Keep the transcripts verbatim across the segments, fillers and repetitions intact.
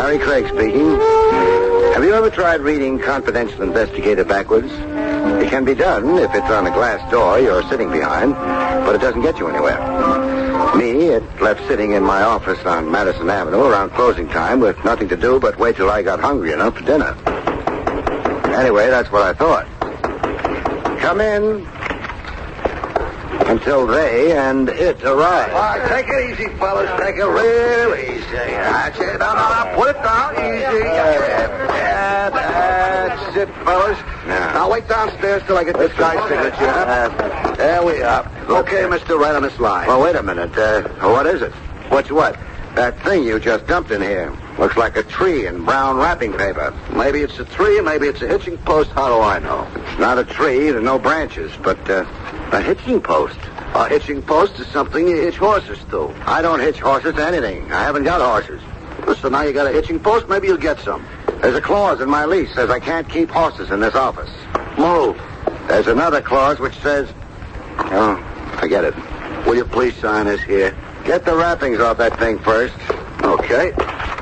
Barry Craig speaking. Have you ever tried reading Confidential Investigator backwards? It can be done if it's on a glass door you're sitting behind, but it doesn't get you anywhere. Me, it left sitting in my office on Madison Avenue around closing time with nothing to do but wait till I got hungry enough for dinner. Anyway, that's what I thought. Come in. Until they and it arrive. All right, take it easy, fellas. Take it real easy. That's it. No, no, no. Put it down easy. Yeah, that's it, fellas. Yeah. Now, wait downstairs till I get this guy's signature. Uh, there we are. Okay, Mister Right on this line. Well, wait a minute. Uh, what is it? What's what? That thing you just dumped in here. Looks like a tree in brown wrapping paper. Maybe it's a tree, maybe it's a hitching post. How do I know? It's not a tree. There are no branches, but uh, a hitching post. A hitching post is something you hitch horses to. I don't hitch horses to anything. I haven't got horses. Listen, now you got a hitching post, maybe you'll get some. There's a clause in my lease says I can't keep horses in this office. Move. There's another clause which says... Oh, forget it. Will you please sign this here? Get the wrappings off that thing first. Okay.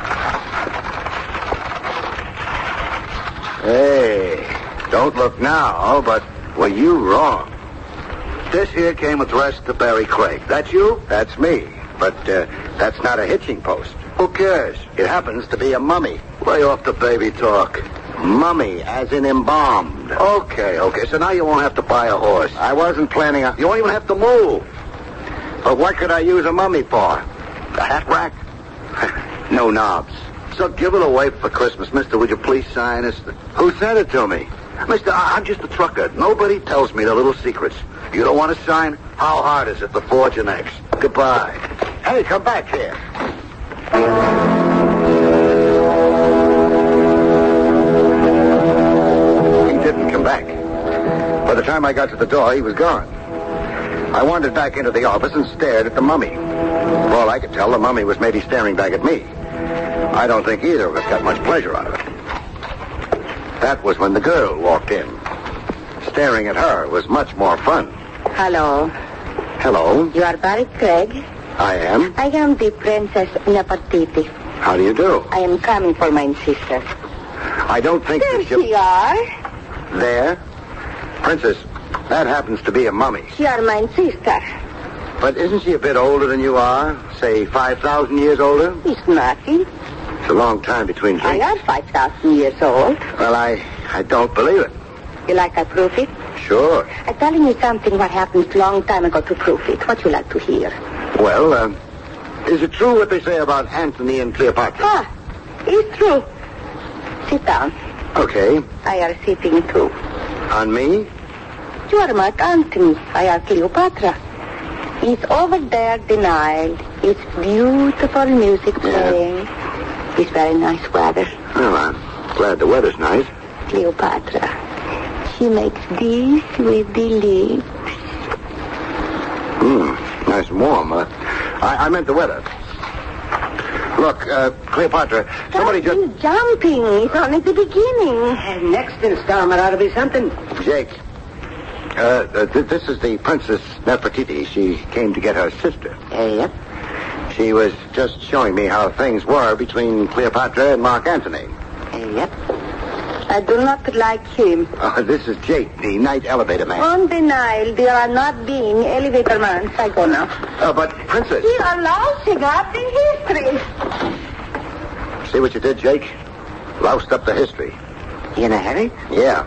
Hey, don't look now, but were you wrong? This here came addressed to Barry Craig. That you? That's me, but uh, that's not a hitching post. Who cares? It happens to be a mummy. Lay off the baby talk. Mummy, as in embalmed. Okay, okay, so now you won't have to buy a horse. I wasn't planning on... You won't even have to move. But what could I use a mummy for? The hat rack? No knobs. So give it away for Christmas. Mister, would you please sign this? Who sent it to me? Mister, I- I'm just a trucker. Nobody tells me the little secrets. You don't want to sign? How hard is it to forge an X? Goodbye. Hey, come back here. He didn't come back. By the time I got to the door, he was gone. I wandered back into the office and stared at the mummy. For all I could tell, the mummy was maybe staring back at me. I don't think either of us got much pleasure out of it. That was when the girl walked in. Staring at her was much more fun. Hello. Hello. You are Barry Craig? I am. I am the Princess Nefertiti. How do you do? I am coming for my sister. I don't think There that you... she are. There? Princess, that happens to be a mummy. She are my sister. But isn't she a bit older than you are? Say, five thousand years older? It's nothing. It's a long time between I drinks. am five thousand years old. Well, I, I don't believe it. You like I prove it? Sure. I'm telling you something what happened long time ago to prove it. What you like to hear? Well, uh, is it true what they say about Antony and Cleopatra? Ah, it's true. Sit down. Okay. I are sitting too. On me? You are Mark Antony. I are Cleopatra. It's over there, the Nile. It's beautiful music playing. Yeah. It's very nice weather. Well, I'm glad the weather's nice. Cleopatra. She makes this with the lips. Hmm, nice and warm. Uh, I, I meant the weather. Look, uh, Cleopatra, somebody Stop just... jumping. It's only the beginning. And next installment ought to be something. Jake, uh, uh, th- this is the Princess Nefertiti. She came to get her sister. Uh, yep. She was just showing me how things were between Cleopatra and Mark Antony. Uh, yep. I do not like him. Uh, this is Jake, the night elevator man. On the Nile, there are not being elevator man. I go now. Uh, but, Princess... We are lousing up in history. See what you did, Jake? Loused up the history. You in a hurry? Yeah.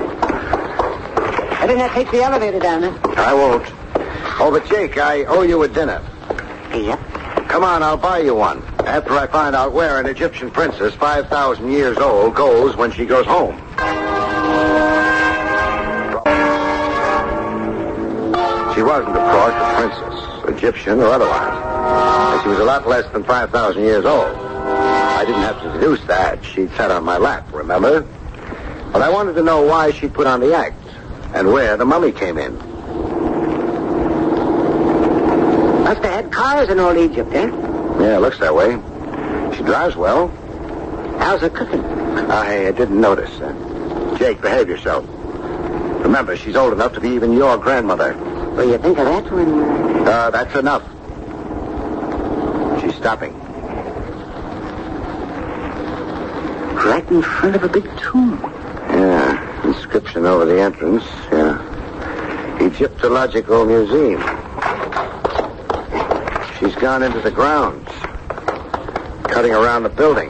Why didn't I take the elevator down, then? I won't. Oh, but, Jake, I owe you a dinner. Uh, yep. Come on, I'll buy you one. After I find out where an Egyptian princess, five thousand years old, goes when she goes home. She wasn't, of course, a princess, Egyptian or otherwise. And she was a lot less than five thousand years old. I didn't have to deduce that. She'd sat on my lap, remember? But I wanted to know why she put on the act and where the mummy came in. Must have had cars in old Egypt, eh? Yeah, it looks that way. She drives well. How's her cooking? I, I didn't notice. Uh, Jake, behave yourself. Remember, she's old enough to be even your grandmother. Well, you think of that when... Uh, that's enough. She's stopping. Right in front of a big tomb. Yeah, inscription over the entrance. Yeah. Egyptological Museum. She's gone into the grounds, cutting around the building.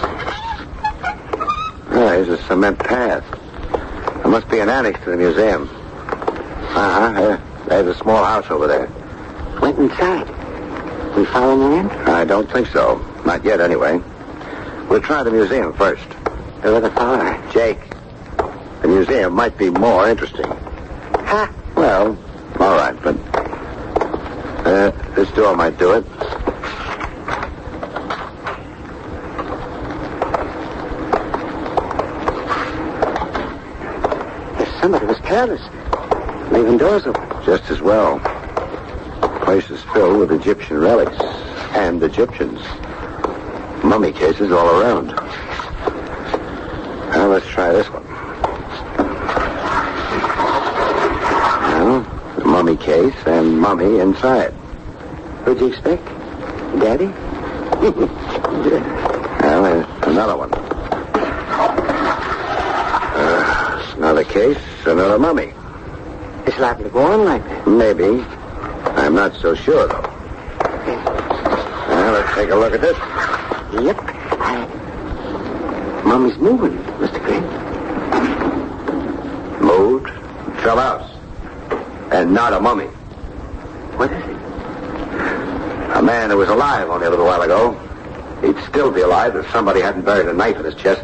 Oh, here's a cement path. There must be an annex to the museum. Uh-huh. There's a small house over there. Went inside. We following her in? I don't think so. Not yet, anyway. We'll try the museum first. Who would have followed her? Jake, the museum might be more interesting. Huh? Well, all right, but uh, this door might do it. If somebody was careless, leaving doors open. Just as well. The place is filled with Egyptian relics and Egyptians. Mummy cases all around. Now, let's try this one. Well, the mummy case and mummy inside. Who'd you expect? Daddy? Well, there's another one. Uh, another case, another mummy. It's likely to go on like that. Maybe. I'm not so sure, though. Now, let's take a look at this. Yep. I... Mummy's moving, Mister Green. Moved, fell out. And not a mummy. What is it? A man who was alive only a little while ago. He'd still be alive if somebody hadn't buried a knife in his chest.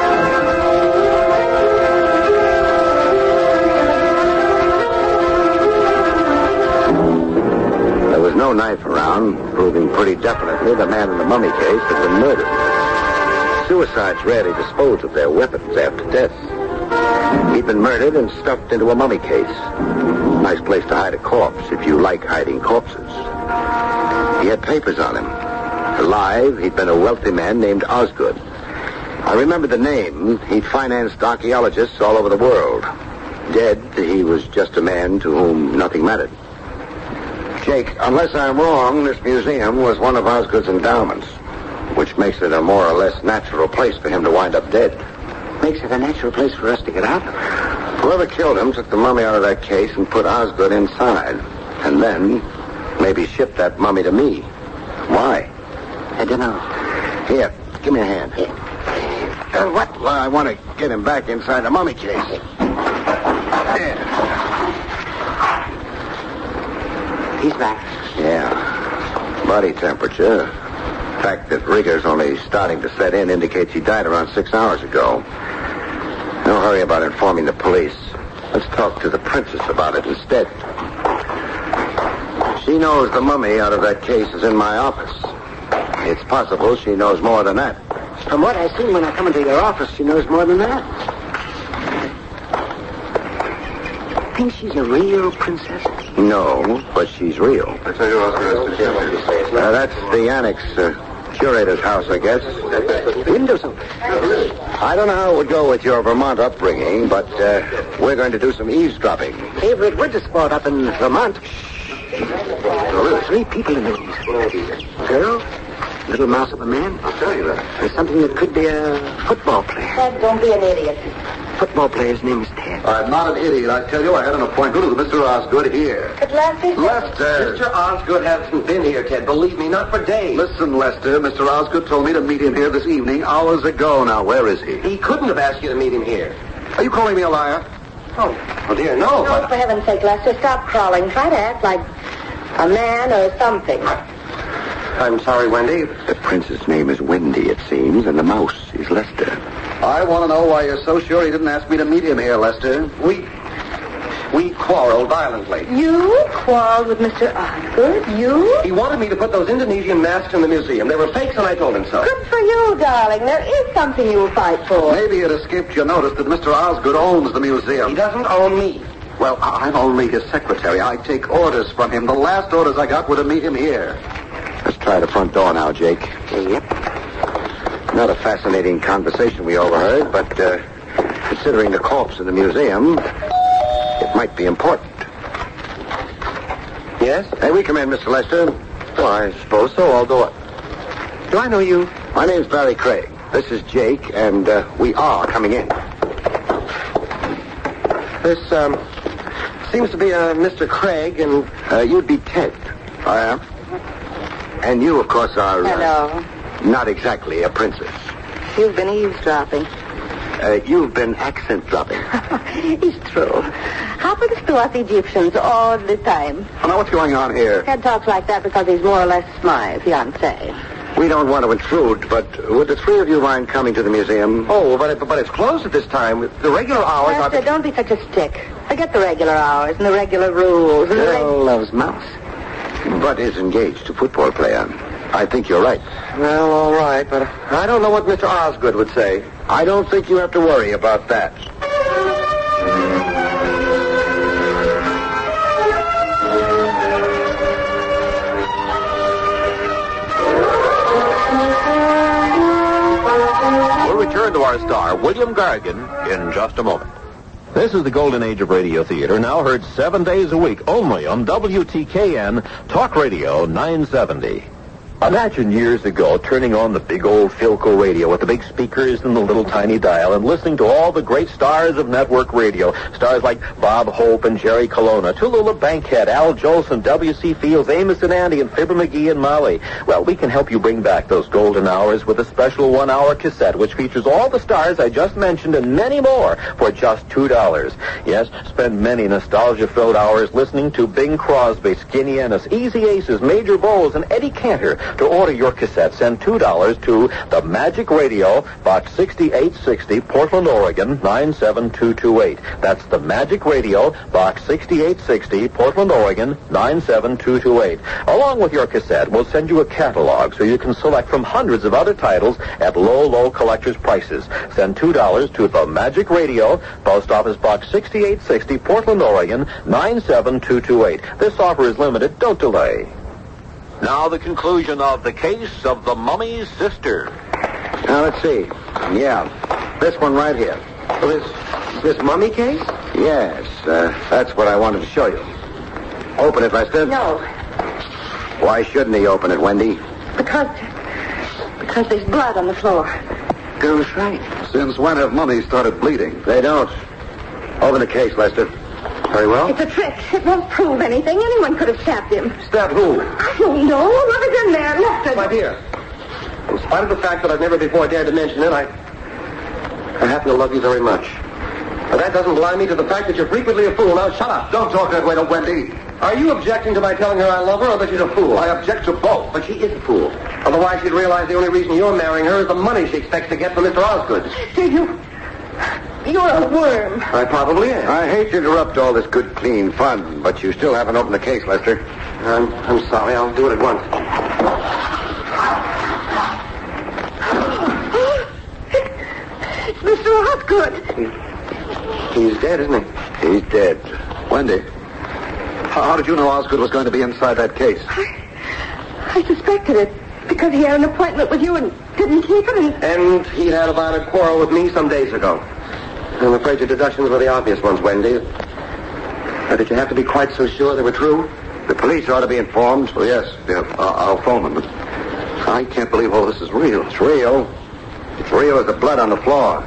There was no knife around, proving pretty definitely the man in the mummy case had been murdered. Suicides rarely dispose of their weapons after death. He'd been murdered and stuffed into a mummy case. Nice place to hide a corpse if you like hiding corpses. He had papers on him. Alive, he'd been a wealthy man named Osgood. I remember the name. He'd financed archaeologists all over the world. Dead, he was just a man to whom nothing mattered. Jake, unless I'm wrong, this museum was one of Osgood's endowments, which makes it a more or less natural place for him to wind up dead. Makes it a natural place for us to get out of. Whoever killed him took the mummy out of that case and put Osgood inside. And then maybe shipped that mummy to me. Why? I don't know. Here, give me a hand. Here. Uh, what? Well, I want to get him back inside the mummy case. There. He's back. Yeah. Body temperature. The fact that rigor's only starting to set in indicates he died around six hours ago. No hurry about informing the police. Let's talk to the princess about it instead. She knows the mummy out of that case is in my office. It's possible she knows more than that. From what I've seen when I come into your office, she knows more than that. Think she's a real princess? No, but she's real. Uh, that's the annex, uh, curator's house, I guess. Windows open. I don't know how it would go with your Vermont upbringing, but uh, we're going to do some eavesdropping. Favorite winter sport up in Vermont. Three people in the room. Girl, little mouse of a man. I'll tell you that. There's something that could be a football player. Ted, don't be an idiot. Football player's name is Ted. I'm not an idiot. I tell you, I had an appointment with Mister Osgood here. But Lester... Lester! Mister Osgood hasn't been here, Ted. Believe me, not for days. Listen, Lester, Mister Osgood told me to meet him here this evening, hours ago. Now, where is he? He couldn't have asked you to meet him here. Are you calling me a liar? Oh, oh dear, no. No, but... for heaven's sake, Lester, stop crawling. Try to act like a man or something. I'm sorry, Wendy. The prince's name is Wendy, it seems, and the mouse is Lester. I want to know why you're so sure he didn't ask me to meet him here, Lester. We... We quarreled violently. You quarreled with Mister Osgood? You? He wanted me to put those Indonesian masks in the museum. They were fakes, and I told him so. Good for you, darling. There is something you'll fight for. Maybe it escaped your notice that Mister Osgood owns the museum. He doesn't own me. Well, I'm only his secretary. I take orders from him. The last orders I got were to meet him here. Let's try the front door now, Jake. Yep. Not a fascinating conversation we overheard, but uh, considering the corpse in the museum, it might be important. Yes? May we come in, Mister Lester? Well, I suppose so. I'll do it. Do I know you? My name's Barry Craig. This is Jake, and uh, we are coming in. This, um, seems to be uh, Mister Craig, and... Uh, you'd be Ted. I am. And you, of course, are... Hello. Uh, not exactly a princess. You've been eavesdropping. Uh, you've been accent dropping. It's true. Happens to us Egyptians all the time. Oh, now, what's going on here? Ted talks like that because he's more or less my fiancé. We don't want to intrude, but would the three of you mind coming to the museum? Oh, but, it, but it's closed at this time. The regular hours Master, are... don't be such a stick. Forget the regular hours and the regular rules. And the reg- Girl loves mouse. But is engaged to football player. I think you're right. Well, all right, but I don't know what Mister Osgood would say. I don't think you have to worry about that. We'll return to our star, William Gargan, in just a moment. This is the golden age of radio theater, now heard seven days a week only on W T K N Talk Radio nine seventy. Imagine years ago turning on the big old Philco radio with the big speakers and the little tiny dial and listening to all the great stars of network radio. Stars like Bob Hope and Jerry Colonna, Tallulah Bankhead, Al Jolson, W C Fields, Amos and Andy, and Fibber McGee and Molly. Well, we can help you bring back those golden hours with a special one-hour cassette which features all the stars I just mentioned and many more for just two dollars. Yes, spend many nostalgia-filled hours listening to Bing Crosby, Skinny Ennis, Easy Aces, Major Bowles, and Eddie Cantor. To order your cassette, send two dollars to The Magic Radio, Box sixty-eight sixty, Portland, Oregon, nine seven two two eight. That's The Magic Radio, Box sixty-eight sixty, Portland, Oregon, nine seven two two eight. Along with your cassette, we'll send you a catalog so you can select from hundreds of other titles at low, low collector's prices. Send two dollars to The Magic Radio, Post Office Box sixty-eight sixty, Portland, Oregon, nine seven two two eight. This offer is limited. Don't delay. Now the conclusion of the case of the mummy's sister. Now, let's see. Yeah, this one right here. This, this mummy case? Yes, uh, that's what I wanted to show you. Open it, Lester. No, Why shouldn't he open it, Wendy? because... because there's blood on the floor. Girl's right. Since when have mummies started bleeding? They don't. Open the case, Lester. Very well. It's a trick. It won't prove anything. Anyone could have stabbed him. Stab who? I don't know. What is in there? Lester. My dear, in spite of the fact that I've never before dared to mention it, I... I happen to love you very much. But that doesn't blind me to the fact that you're frequently a fool. Now, shut up. Don't talk that way to Wendy. Are you objecting to my telling her I love her or that she's a fool? I object to both. But she is a fool. Otherwise, she'd realize the only reason you're marrying her is the money she expects to get from Mister Osgood. Do you... You're a worm. I probably am. I hate to interrupt all this good, clean fun, but you still haven't opened the case, Lester. I'm, I'm sorry. I'll do it at once. It's Mister Osgood. He's dead, isn't he? He's dead. Wendy, how, how did you know Osgood was going to be inside that case? I, I suspected it because he had an appointment with you and didn't keep it. And... And he had a violent quarrel with me some days ago. I'm afraid your deductions were the obvious ones, Wendy. But did you have to be quite so sure they were true? The police ought to be informed. Well, yes. Yeah, I'll, I'll phone them. But I can't believe all this is real. It's real. It's real as the blood on the floor.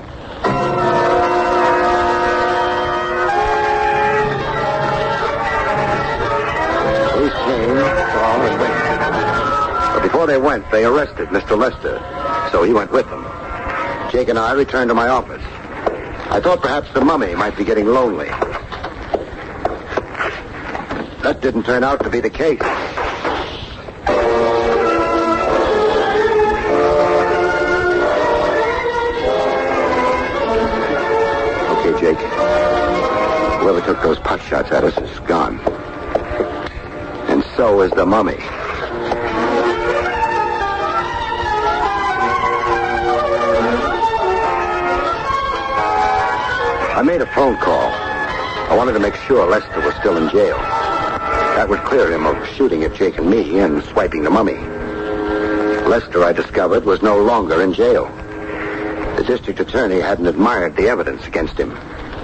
Police came, saw, and went. But before they went, they arrested Mister Lester. So he went with them. Jake and I returned to my office. I thought perhaps the mummy might be getting lonely. That didn't turn out to be the case. Okay, Jake. Whoever took those pot shots at us is gone. And so is the mummy. I made a phone call. I wanted to make sure Lester was still in jail. That would clear him of shooting at Jake and me and swiping the mummy. Lester, I discovered, was no longer in jail. The district attorney hadn't admired the evidence against him.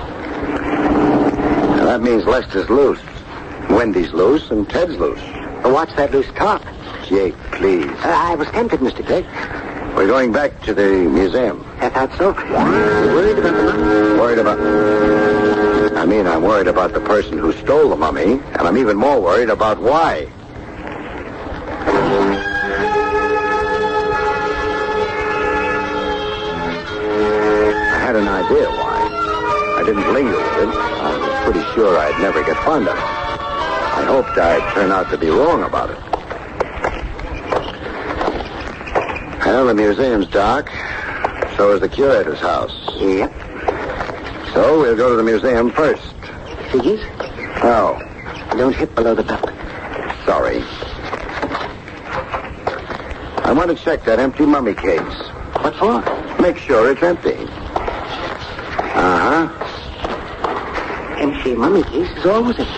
Now, that means Lester's loose. Wendy's loose and Ted's loose. What's that loose talk? Jake, please. Uh, I was tempted, Mister Craig. Well, We're going back to the museum. I thought so. You worried about the money? Worried about... I mean, I'm worried about the person who stole the mummy, and I'm even more worried about why. I had an idea why. I didn't linger with it. I was pretty sure I'd never get fond of it. I hoped I'd turn out to be wrong about it. Well, the museum's dark. So is the curator's house. Yep. So we'll go to the museum first. Figures? Oh. Don't hit below the belt. Sorry. I want to check that empty mummy case. What for? Make sure it's empty. Uh-huh. Empty mummy case is always empty.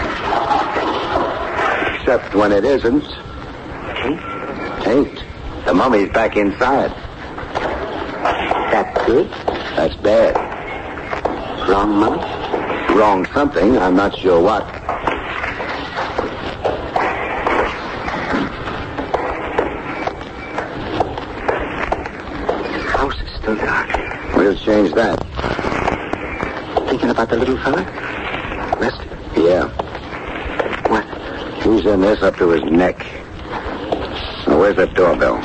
Except when it isn't. Ain't? Ain't. The mummy's back inside. That good? That's bad. Wrong mummy? Wrong something. I'm not sure what. This house is still dark. We'll change that. Thinking about the little fella? Lester? Yeah. What? He's in this up to his neck. Now, where's that doorbell?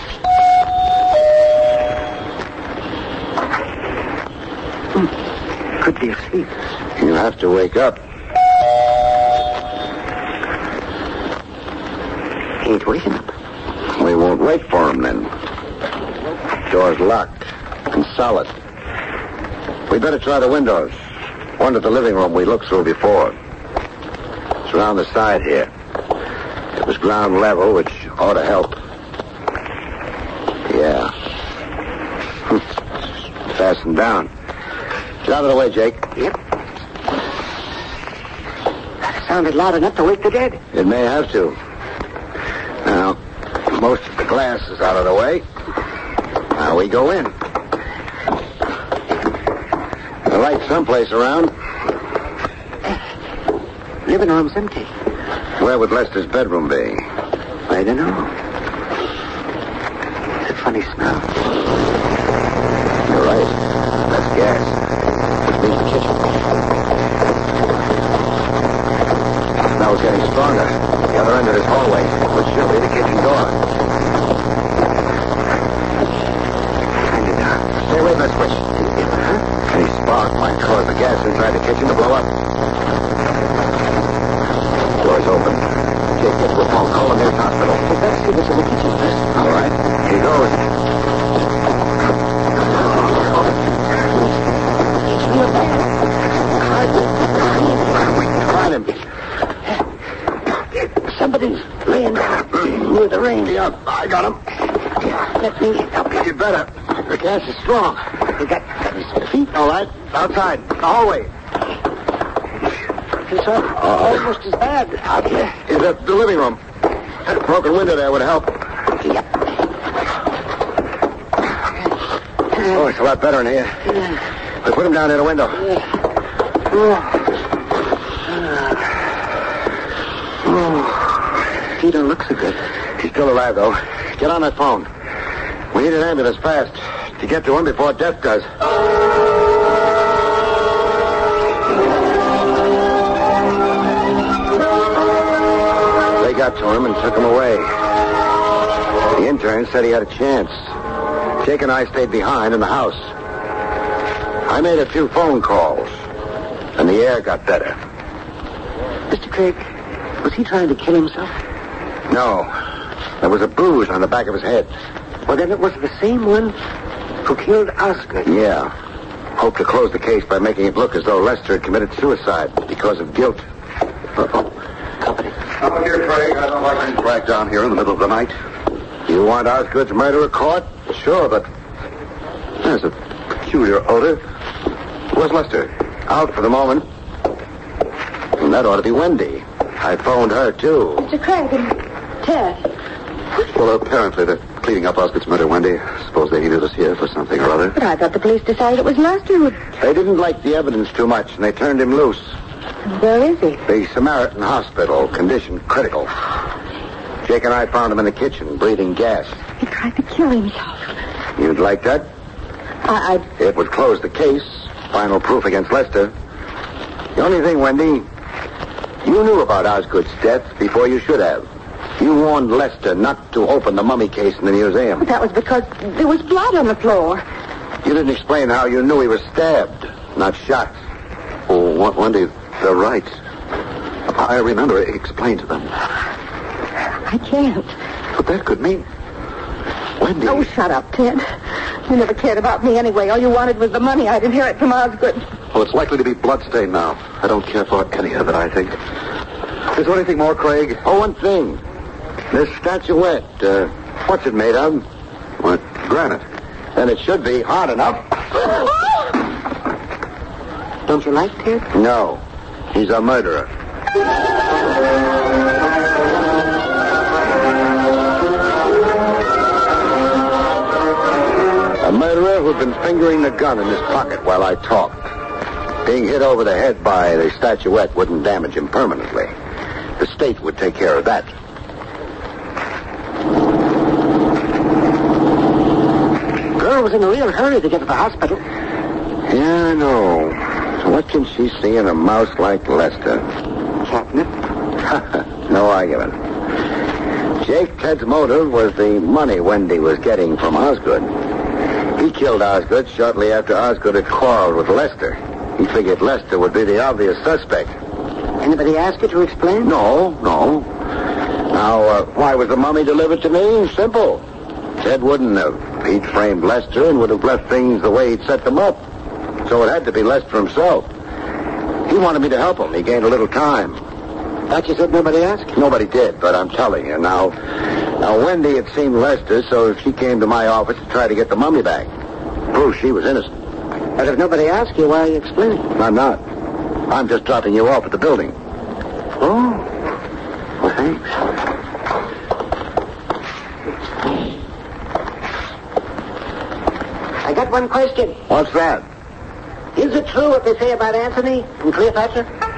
Hmm. Could be asleep. You'll have to wake up. Ain't waking up. We won't wait for him then. Door's locked and solid. We better try the windows. One to the living room we looked through before. It's around the side here. It was ground level, which ought to help. Yeah. Fastened down. Get out of the way, Jake. Yep. That sounded loud enough to wake the dead. It may have to. Now, most of the glass is out of the way. Now we go in. The light's someplace around. Living room's empty. Where would Lester's bedroom be? I don't know. It's a funny smell. You're right. That's gas. Which means the kitchen. The smell's getting stronger. The other end of this hallway, which should be the kitchen door. Kind of dark. Stay away from that switch. Huh? Any spark might cause the gas inside the kitchen to blow up. Door's open. Jake, get to a phone. Call the nearest hospital. Well, let's see what's in the kitchen first. All right. Here he goes. It's real bad. Find him. Somebody's laying down near the range. Yeah, I got him. Let me help you. You better. The gas is strong. He got his feet. All right. Outside. The hallway. It's al- almost as bad out here. In the, the living room. That broken window there would help. Yep. Oh, it's a lot better in here. We put him down near the window. He don't look so good. He's still alive, though. Get on that phone. We need an ambulance fast to get to him before death does. They got to him and took him away. The intern said he had a chance. Jake and I stayed behind in the house. I made a few phone calls, and the air got better. Mister Craig, was he trying to kill himself? No. There was a bruise on the back of his head. Well, then it was the same one who killed Osgood. Yeah. Hope to close the case by making it look as though Lester had committed suicide because of guilt. Uh-oh. Company. Oh, dear Craig, I don't like being dragged down here in the middle of the night. You want Osgood's murderer caught? Sure, but there's a peculiar odor. Where's Lester? Out for the moment. And that ought to be Wendy. I phoned her, too. Mister Craig and Ted. Well, apparently they're cleaning up Osgood's murder, Wendy. Suppose they needed us here for something or other. But I thought the police decided it was Lester who... They didn't like the evidence too much, and they turned him loose. Where is he? The Samaritan Hospital, condition critical. Jake and I found him in the kitchen, breathing gas. He tried to kill himself. You'd like that? I, I... It would close the case. Final proof against Lester. The only thing, Wendy, you knew about Osgood's death before you should have. You warned Lester not to open the mummy case in the museum. That was because there was blood on the floor. You didn't explain how you knew he was stabbed, not shot. Oh, Wendy, they're right. I remember. Explain to them. I can't. But that could mean... Wendy... Oh, shut up, Ted. You never cared about me anyway. All you wanted was the money I'd inherit from Osgood. Well, it's likely to be bloodstained now. I don't care for any of it, I think. Is there anything more, Craig? Oh, one thing. This statuette, uh, what's it made of? What? Granite. Then it should be hard enough. Don't you like Ted? No. He's a murderer. A murderer who'd been fingering the gun in his pocket while I talked. Being hit over the head by the statuette wouldn't damage him permanently. The state would take care of that. Girl was in a real hurry to get to the hospital. Yeah, I know. What can she see in a mouse like Lester? Catnip? No argument. Jake Ted's motive was the money Wendy was getting from Osgood. He killed Osgood shortly after Osgood had quarreled with Lester. He figured Lester would be the obvious suspect. Anybody ask you to explain? No, no. Now, uh, why was the mummy delivered to me? Simple. Ted wouldn't have. He'd framed Lester and would have left things the way he'd set them up. So it had to be Lester himself. He wanted me to help him. He gained a little time. Thought you said nobody asked? Nobody did, but I'm telling you. Now, now Wendy had seen Lester, so she came to my office to try to get the mummy back. Prove she was innocent. But if nobody asked you, why are you explaining? I'm not. I'm just dropping you off at the building. Oh. Well, thanks. I got one question. What's that? Is it true what they say about Anthony and Cleopatra?